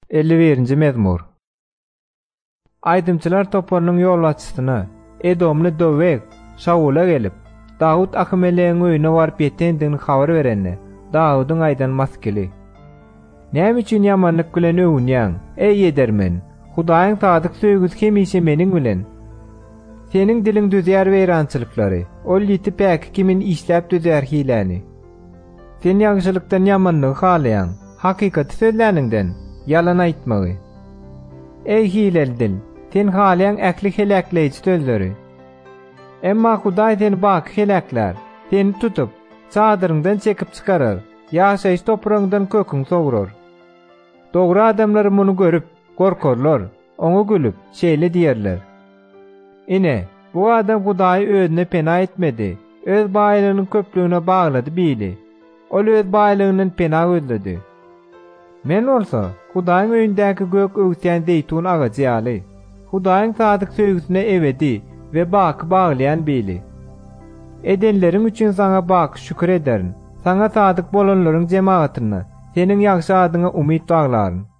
51-nji mezmur. Aydymçylar toparynyň ýolbaşçysyna Edomly döwek Şaula gelip Dawud Ahimeleň öýüne baryp ýetendigini habar berenne Dawudyň aýdan maskeli. Näme üçin ýamanlyk bilen öwünýäň, ey edermen? Hudaýyň sadyk söýgüsi hemişe meniň bilen. Seniň diliň düzýär weýrançylyklary, ol ýitip äki kimin işläp düzýär hilani. Sen ýagşylykdan ýamanlygy halaýan, hakykaty sözläningden yalan aýtmagy. Ey hileli dil, sen halaýan äkli helakleýici sözleri. Emma Hudaý seni bak helaklar, seni tutup, çadyryňdan çekip çykarar, ýaşaýyş toprağından köküň sogurar. Dogry adamlar muny görüp, gorkarlar, oňa gülüp, şeýle diýerler. Ine, bu adam Hudaý özüne pena etmedi, öz baýlygynyň köplüğüne baglady bili. Ol öz baýlygynyň pena gözledi. Men olsa, Hudaýyň öýündäki gök öwsýän zeytun agacy ýaly. Hudaýyň sadyk söýgüsine ebedi we baky baglayan bili. Edenleriň üçin saňa bak şükür ederin. Saňa sadyk bolanlaryň jemaatyny, seniň ýagşy adyňa umyt baglaryn.